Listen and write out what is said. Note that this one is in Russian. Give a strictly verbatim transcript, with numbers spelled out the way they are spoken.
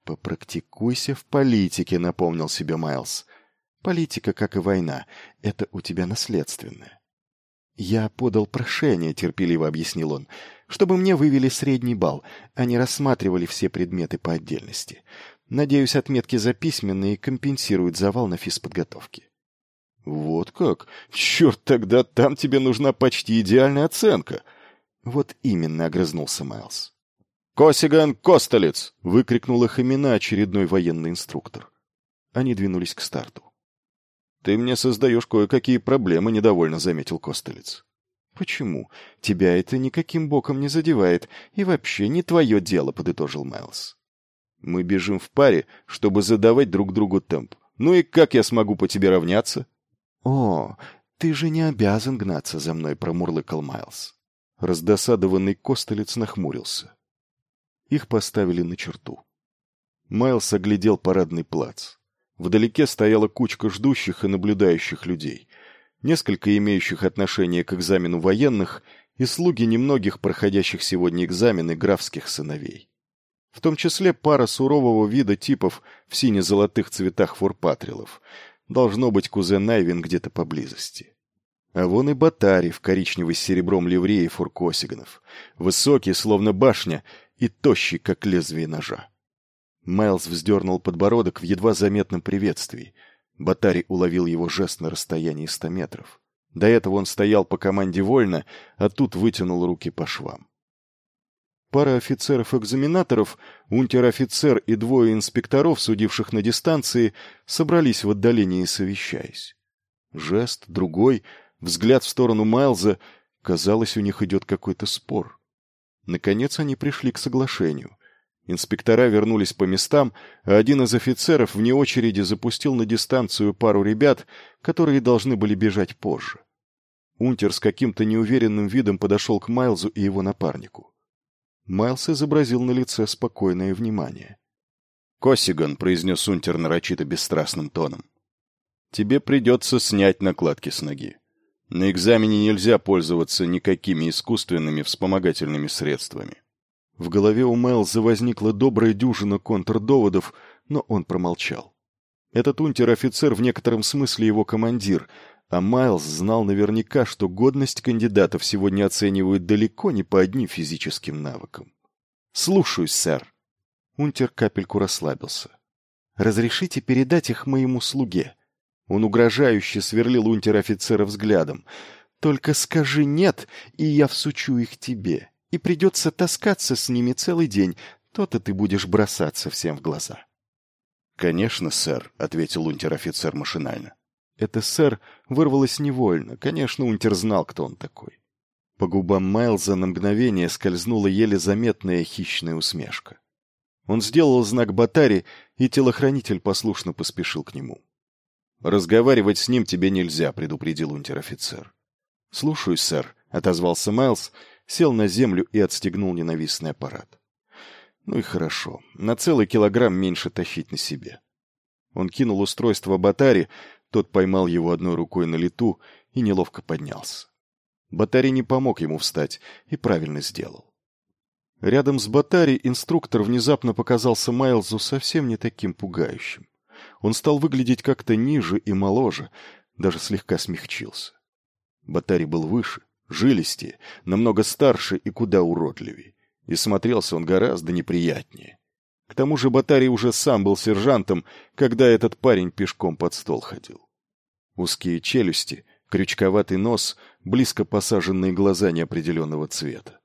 «Попрактикуйся в политике», — напомнил себе Майлз. «Политика, как и война, это у тебя наследственное». «Я подал прошение», — терпеливо объяснил он, «чтобы мне вывели средний балл, а не рассматривали все предметы по отдельности. Надеюсь, отметки за письменные компенсируют завал на физподготовке». «Вот как? Черт, тогда там тебе нужна почти идеальная оценка». «Вот именно», — огрызнулся Майлз. «Косиган, Костолец!» — выкрикнул их имена очередной военный инструктор. Они двинулись к старту. «Ты мне создаешь кое-какие проблемы», — недовольно заметил Костолец. «Почему? Тебя это никаким боком не задевает, и вообще не твое дело», — подытожил Майлз. «Мы бежим в паре, чтобы задавать друг другу темп. Ну и как я смогу по тебе равняться?» «О, ты же не обязан гнаться за мной», — промурлыкал Майлз. Раздосадованный Костолец нахмурился. Их поставили на черту. Майлз оглядел парадный плац. Вдалеке стояла кучка ждущих и наблюдающих людей, несколько имеющих отношение к экзамену военных и слуги немногих проходящих сегодня экзамены графских сыновей. В том числе пара сурового вида типов в сине-золотых цветах форпатрилов. Должно быть, кузен Найвин где-то поблизости. А вон и Ботари в коричневой с серебром ливреи форкосиганов, высокий, словно башня, и тощий, как лезвие ножа. Майлз вздернул подбородок в едва заметном приветствии. Ботари уловил его жест на расстоянии ста метров. До этого он стоял по команде вольно, а тут вытянул руки по швам. Пара офицеров-экзаменаторов, унтер-офицер и двое инспекторов, судивших на дистанции, собрались в отдалении, совещаясь. Жест, другой, взгляд в сторону Майлза. Казалось, у них идет какой-то спор. Наконец они пришли к соглашению. Инспектора вернулись по местам, а один из офицеров вне очереди запустил на дистанцию пару ребят, которые должны были бежать позже. Унтер с каким-то неуверенным видом подошел к Майлзу и его напарнику. Майлз изобразил на лице спокойное внимание. «Косиган», — произнес Унтер нарочито бесстрастным тоном, — «тебе придется снять накладки с ноги. На экзамене нельзя пользоваться никакими искусственными вспомогательными средствами». В голове у Майлза возникла добрая дюжина контрдоводов, но он промолчал. Этот унтер-офицер в некотором смысле его командир, а Майлз знал наверняка, что годность кандидатов сегодня оценивают далеко не по одним физическим навыкам. «Слушаюсь, сэр». Унтер капельку расслабился. «Разрешите передать их моему слуге?» Он угрожающе сверлил унтер-офицера взглядом. «Только скажи «нет», и я всучу их тебе. И придется таскаться с ними целый день. То-то ты будешь бросаться всем в глаза». «Конечно, сэр», — ответил унтер-офицер машинально. Это «сэр» вырвалось невольно. Конечно, унтер знал, кто он такой. По губам Майлза на мгновение скользнула еле заметная хищная усмешка. Он сделал знак Ботари, и телохранитель послушно поспешил к нему. «Разговаривать с ним тебе нельзя», — предупредил унтер-офицер. «Слушаюсь, сэр», — отозвался Майлз, сел на землю и отстегнул ненавистный аппарат. «Ну и хорошо. На целый килограмм меньше тащить на себе». Он кинул устройство Ботари, тот поймал его одной рукой на лету и неловко поднялся. Ботари не помог ему встать и правильно сделал. Рядом с Ботари инструктор внезапно показался Майлзу совсем не таким пугающим. Он стал выглядеть как-то ниже и моложе, даже слегка смягчился. Ботари был выше, жилистее, намного старше и куда уродливее, и смотрелся он гораздо неприятнее. К тому же Ботари уже сам был сержантом, когда этот парень пешком под стол ходил. Узкие челюсти, крючковатый нос, близко посаженные глаза неопределенного цвета.